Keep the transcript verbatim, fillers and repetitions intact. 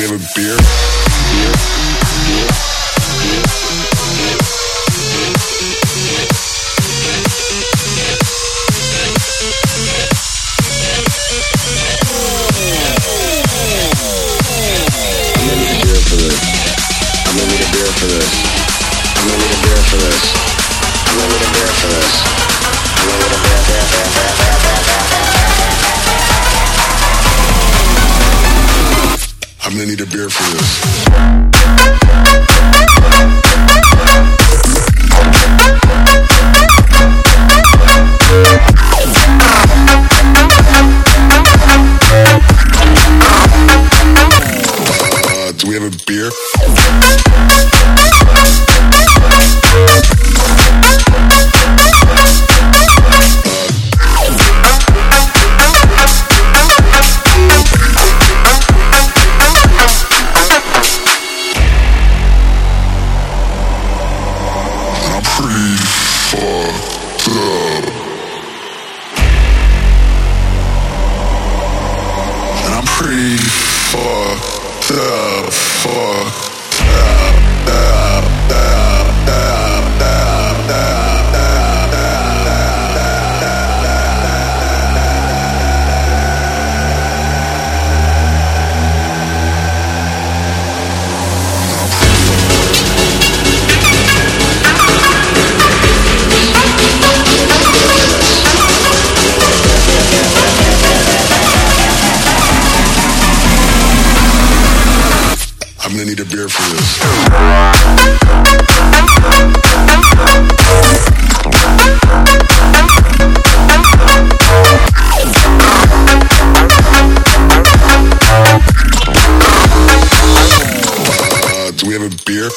have a beer? Beer? Beer? Beer? I'm gonna need a beer for this. I'm gonna need a beer for this. I'm gonna need a beer for this. I'm gonna need a beer for this. I'm gonna need a beer, beer, beer, beer, beer, beer, beer, beer. I'm gonna need a beer for this. Uh, do we have a beer? I'm gonna need a beer for this. Uh, do we have a beer?